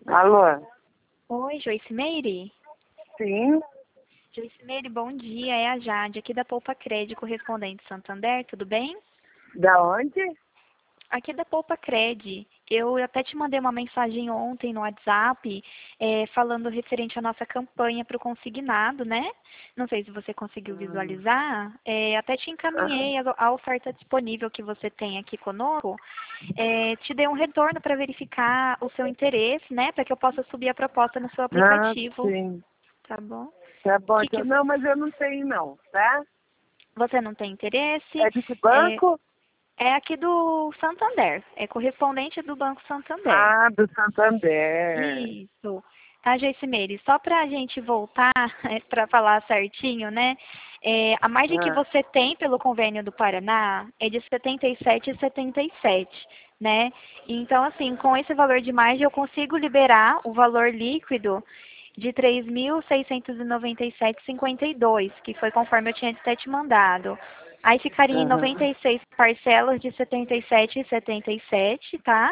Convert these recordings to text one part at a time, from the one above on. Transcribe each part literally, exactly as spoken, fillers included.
Alô? Oi, Joyce Meire? Sim? Joyce Meire, bom dia. É a Jade, aqui da Poupa Cred, correspondente Santander, tudo bem? Da onde? Aqui da Poupa Cred. Eu até te mandei uma mensagem ontem no WhatsApp, é, falando referente à nossa campanha para o consignado, né? Não sei se você conseguiu Hum. visualizar. É, até te encaminhei a, a oferta disponível que você tem aqui conosco. É, te dei um retorno para verificar o seu interesse, né? Para que eu possa subir a proposta no seu Ah, aplicativo. sim. Tá bom? Tá bom, Que então. que Não, mas eu não tenho não, tá? você não tem interesse? É de que É, banco? é aqui do Santander, é correspondente do Banco Santander. Ah, do Santander. Isso. Tá, Joyce Meire, só para a gente voltar para falar certinho, né? É, a margem que Ah, você tem pelo convênio do Paraná é de setenta e sete vírgula setenta e sete, né? Então, assim, com esse valor de margem eu consigo liberar o valor líquido de três mil seiscentos e noventa e sete vírgula cinquenta e dois, que foi conforme eu tinha até te mandado. Aí ficaria em noventa aham. e seis parcelas de setenta e sete vírgula setenta e sete, tá?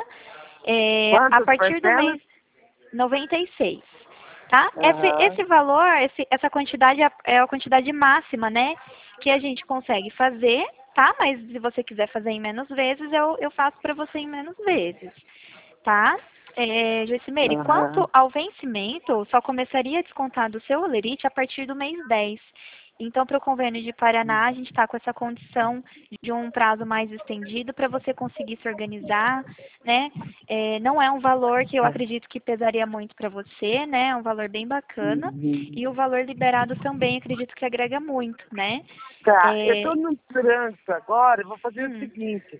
É, a Quantas partir do parcelas? mês noventa e seis, tá? Esse, Aham. esse valor, esse, essa quantidade é é a quantidade máxima, né? Que a gente consegue fazer, tá? Mas se você quiser fazer em menos vezes, eu, eu faço para você em menos vezes, tá? É, Joycimeire, Aham. quanto ao vencimento, só começaria a descontar do seu holerite a partir do mês dez. Então, para o convênio de Paraná, a gente está com essa condição de um prazo mais estendido para você conseguir se organizar, né? É, não é um valor que eu acredito que pesaria muito para você, né? É um valor bem bacana. Uhum. E o valor liberado também acredito que agrega muito, né? Tá, eu É, tô no trânsito agora, eu vou fazer o hum, seguinte.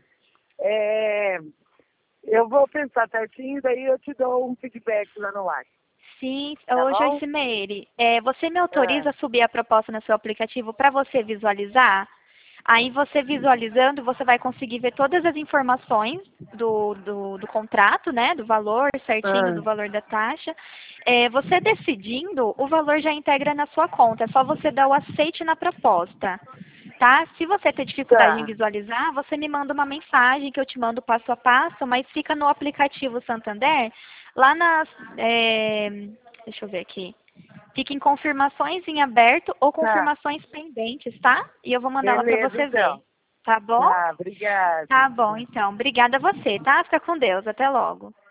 É, eu vou pensar certinho, daí eu te dou um feedback lá no ar, sim, tá ô bom? Joyce Meire, é, você me É. autoriza a subir a proposta no seu aplicativo para você visualizar? Aí você visualizando, você vai conseguir ver todas as informações do, do, do contrato, né? Do valor certinho, Ah, do valor da taxa. É, você decidindo, o valor já integra na sua conta. É só você dar o aceite na proposta. Tá? Se você ter dificuldade em tá. visualizar, você me manda uma mensagem que eu te mando passo a passo, mas fica no aplicativo Santander, lá nas. é, deixa eu ver aqui. Fica em confirmações em aberto ou Tá. confirmações pendentes, tá? E eu vou mandar lá para Beleza, você ver. então. Tá bom? Tá, obrigada. Tá bom, então. Obrigada a você, tá? Fica com Deus. Até logo.